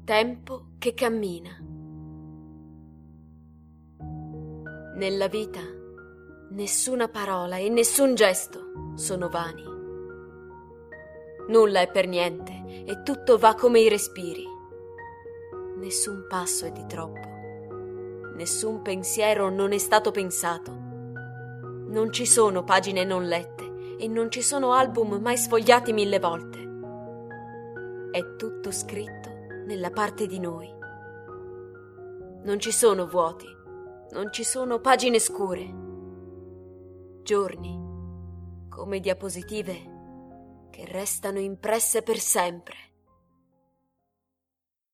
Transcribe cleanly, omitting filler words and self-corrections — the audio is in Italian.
Tempo che cammina. Nella vita nessuna parola e nessun gesto sono vani. Nulla è per niente e tutto va come i respiri. Nessun passo è di troppo. Nessun pensiero non è stato pensato. Non ci sono pagine non lette e non ci sono album mai sfogliati 1000 volte. È tutto scritto nella parte di noi. Non ci sono vuoti, non ci sono pagine scure. Giorni come diapositive che restano impresse per sempre.